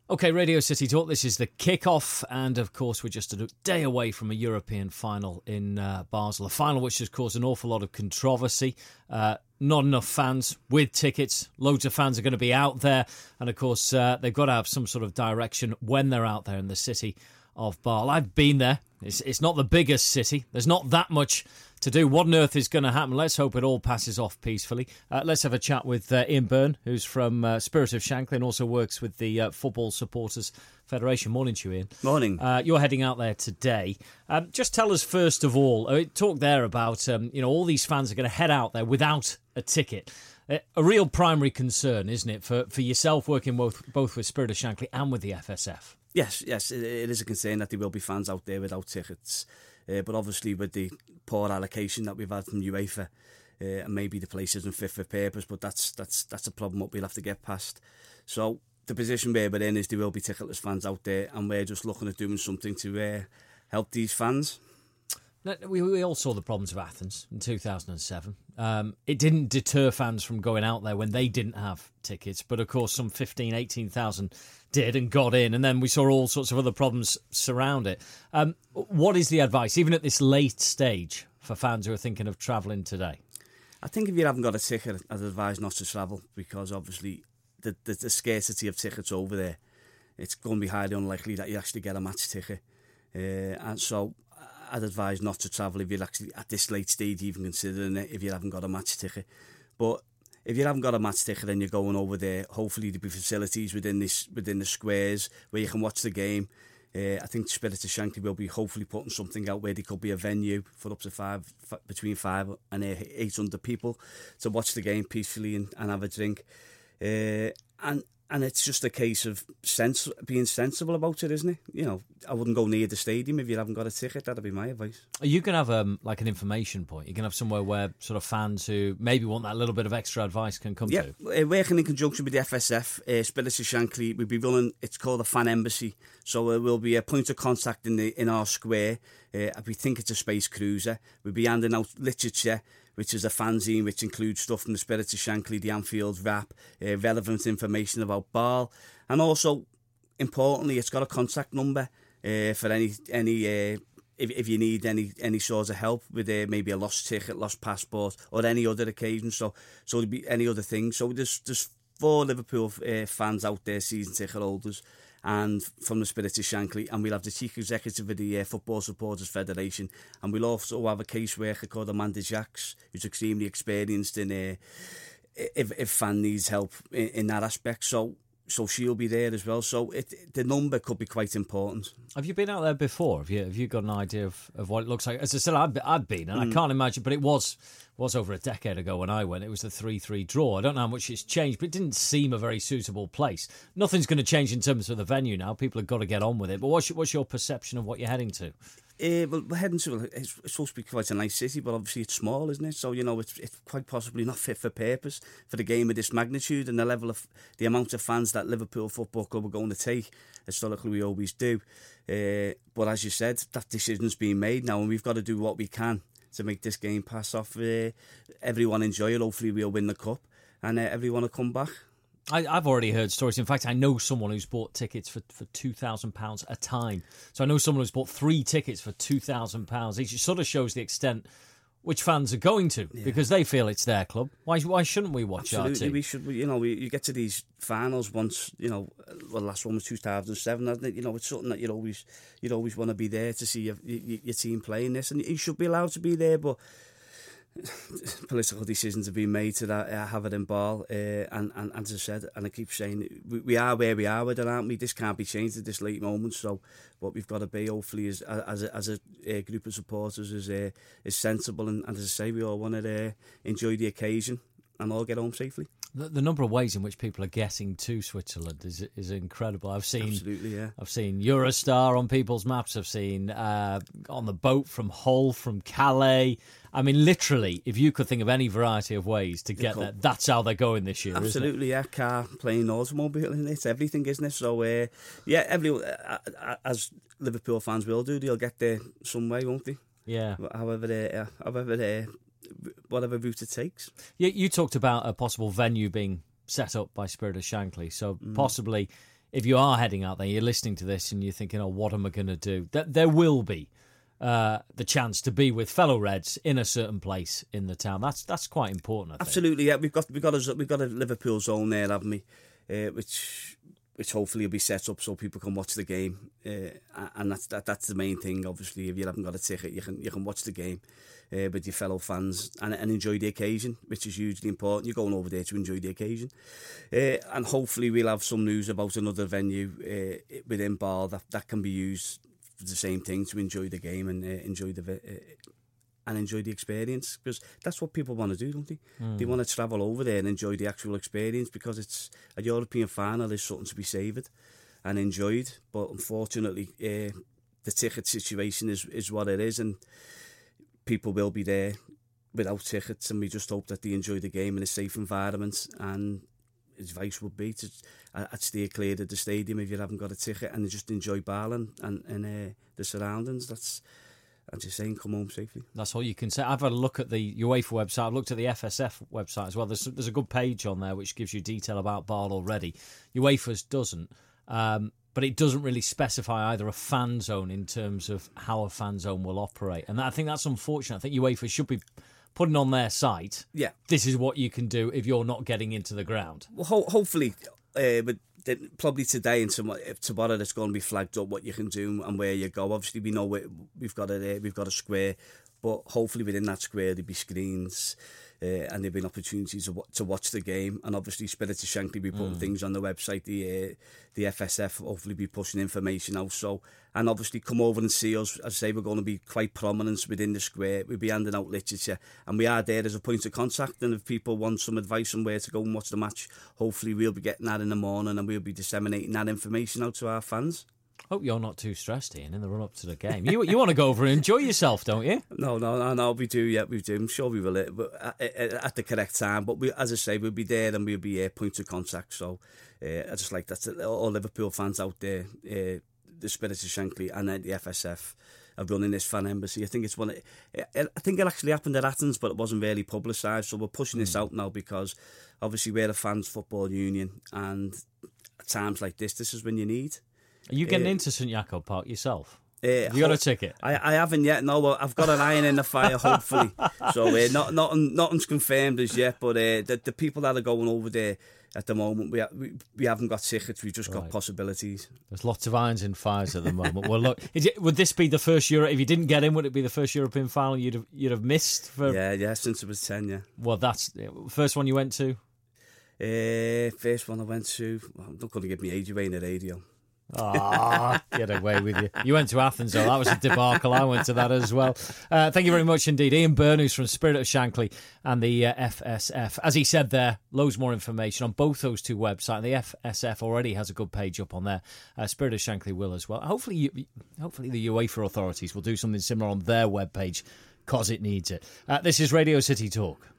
OK, Radio City Talk, this is the kick-off, and of course we're just a day away from a European final in Basel, a final which has caused an awful lot of controversy. Not enough fans with tickets, loads of fans are going to be out there, and of course they've got to have some sort of direction when they're out there in the city of Basel. I've been there. It's not the biggest city. There's not that much to do. What on earth is going to happen? Let's hope it all passes off peacefully. Let's have a chat with Ian Byrne, who's from Spirit of Shankly and also works with the Football Supporters Federation. Morning to you, Ian. Morning. You're heading out there today. Just tell us first of all, talk there about all these fans are going to head out there without a ticket. A real primary concern, isn't it, for yourself working both with Spirit of Shankly and with the FSF? Yes, it is a concern that there will be fans out there without tickets. But obviously with the poor allocation that we've had from UEFA, and maybe the place isn't fit for purpose, but that's a problem that we'll have to get past. So the position we're in is there will be ticketless fans out there, and we're just looking at doing something to help these fans. We all saw the problems of Athens in 2007. It didn't deter fans from going out there when they didn't have tickets, but of course some 18,000 did and got in, and then we saw all sorts of other problems surround it. What is the advice, even at this late stage, for fans who are thinking of travelling today? I think if you haven't got a ticket, I'd advise not to travel, because obviously the scarcity of tickets over there, it's going to be highly unlikely that you actually get a match ticket. And so I'd advise not to travel if you're actually at this late stage even considering it, if you haven't got a match ticket. But if you haven't got a match ticket and you're going over there, hopefully there'll be facilities within the squares where you can watch the game. I think Spirit of Shankly will be hopefully putting something out where there could be a venue for up to between 500 and 800 people to watch the game peacefully and have a drink. And it's just a case of being sensible about it, isn't it? I wouldn't go near the stadium if you haven't got a ticket. That'd be my advice. Are you going to have like an information point? You can have somewhere where sort of fans who maybe want that little bit of extra advice can come to? Yeah, working in conjunction with the FSF, Spirit of Shankly, we'll be running, it's called a fan embassy. So there will be a point of contact in our square. We think it's a space cruiser. We'll be handing out literature, which is a fanzine which includes stuff from the Spirit of Shankly, the Anfield Wrap, relevant information about Basel, and also, importantly, it's got a contact number for any if you need any sort of help with maybe a lost ticket, lost passport, or any other occasion. So there'll be any other thing. So there's 4 Liverpool fans out there, season ticket holders, and from the Spirit of Shankly, and we'll have the chief executive of the Football Supporters Federation, and we'll also have a caseworker called Amanda Jacks, who's extremely experienced in if fan needs help in that aspect. So she'll be there as well. So the number could be quite important. Have you been out there before? Have you got an idea of what it looks like? As I said, I've been, and I can't imagine, but it was over a decade ago when I went. It was the 3-3 draw. I don't know how much it's changed, but it didn't seem a very suitable place. Nothing's going to change in terms of the venue now. People have got to get on with it. But what's your perception of what you're heading to? Well, we're heading to, it's supposed to be quite a nice city, but obviously it's small, isn't it? So, it's quite possibly not fit for purpose for the game of this magnitude and the amount of fans that Liverpool Football Club are going to take. Historically, we always do. But as you said, that decision's being made now, and we've got to do what we can to make this game pass off. Everyone enjoy it. Hopefully we'll win the cup, and everyone will come back. I've already heard stories. In fact, I know someone who's bought tickets for £2,000 a time. So I know someone who's bought 3 tickets for £2,000. It sort of shows the extent which fans are going to, because they feel it's their club. Why shouldn't we watch our team? Absolutely, we should. You get to these finals once. The last one was 2007. Hasn't it? It's something that you'd always want to be there to see your team playing this, and you should be allowed to be there, but political decisions have been made to have it in Basel, and as I said, and I keep saying, we are where we are with it, aren't we? This can't be changed at this late moment. So what we've got to be, hopefully, as a group of supporters, is sensible, and as I say, we all want to enjoy the occasion and all get home safely. The number of ways in which people are getting to Switzerland is incredible. Absolutely, yeah. I've seen Eurostar on people's maps. I've seen on the boat from Hull, from Calais. I mean, literally, if you could think of any variety of ways to get there, that's how they're going this year. Absolutely, isn't it? Yeah. Car, plane, automobile, and it's everything, isn't it? So, everyone, as Liverpool fans will do, they'll get there some way, won't they? Yeah. Whatever route it takes. You talked about a possible venue being set up by Spirit of Shankly, so possibly if you are heading out there, you're listening to this and you're thinking, oh, what am I going to do? There will be the chance to be with fellow Reds in a certain place in the town. That's quite important, I think. Absolutely, yeah. We've got a Liverpool zone there, haven't we? Which hopefully will be set up so people can watch the game, and that's the main thing. Obviously, if you haven't got a ticket, you can watch the game with your fellow fans and enjoy the occasion, which is hugely important. You're going over there to enjoy the occasion, and hopefully we'll have some news about another venue within Bar that can be used for the same thing, to enjoy the game and enjoy the experience, because that's what people want to do, don't they? They want to travel over there and enjoy the actual experience, because it's a European final is something to be savoured and enjoyed. But unfortunately, the ticket situation is what it is, and people will be there without tickets, and we just hope that they enjoy the game in a safe environment. And advice would be to I'd stay clear of the stadium if you haven't got a ticket, and just enjoy Barland and the surroundings. That's, I'm just saying, come home safely. That's all you can say. I've had a look at the UEFA website. I've looked at the FSF website as well. There's a good page on there which gives you detail about Bar already. UEFA's doesn't, but it doesn't really specify either a fan zone in terms of how a fan zone will operate. And I think that's unfortunate. I think UEFA should be putting on their site, yeah, this is what you can do if you're not getting into the ground. Well, hopefully, but probably today and tomorrow that's going to be flagged up what you can do and where you go. Obviously, we know we've got a square, but hopefully within that square there'll be screens and there'll be opportunities to watch the game. And obviously, Spirit of Shankly be putting things on the website. The FSF hopefully be pushing information out. So, and obviously come over and see us. As I say, we're going to be quite prominent within the square. We'll be handing out literature, and we are there as a point of contact. And if people want some advice on where to go and watch the match, hopefully we'll be getting that in the morning, and we'll be disseminating that information out to our fans. Hope you're not too stressed, Ian, in the run-up to the game. You want to go over and enjoy yourself, don't you? No, we do, yeah, we do. I'm sure we will at the correct time. But as I say, we'll be there and we'll be point of contact. So I just like that all Liverpool fans out there, the Spirit of Shankly and the FSF are running this fan embassy. I think I think it actually happened at Athens, but it wasn't really publicised. So we're pushing this out now, because obviously we're a fans football union, and at times like this is when you need. Are you getting into St Jakob Park yourself? Have you got a ticket? I haven't yet. No, I've got an iron in the fire, hopefully. So nothing's confirmed as yet. But the people that are going over there at the moment, we haven't got tickets. We've just got possibilities. There's lots of irons in fires at the moment. Well, look, would this be the first Euro? If you didn't get in, would it be the first European final you'd have missed? Yeah, since it was 10. Yeah. Well, that's first one you went to. First one I went to. Well, I'm not going to give me age away in the radio. Get away with you. You went to Athens, though. That was a debacle. I went to that as well. Thank you very much indeed. Ian Burnous from Spirit of Shankly and the FSF. As he said there, loads more information on both those two websites. The FSF already has a good page up on there. Spirit of Shankly will as well. Hopefully the UEFA authorities will do something similar on their webpage, because it needs it. This is Radio City Talk.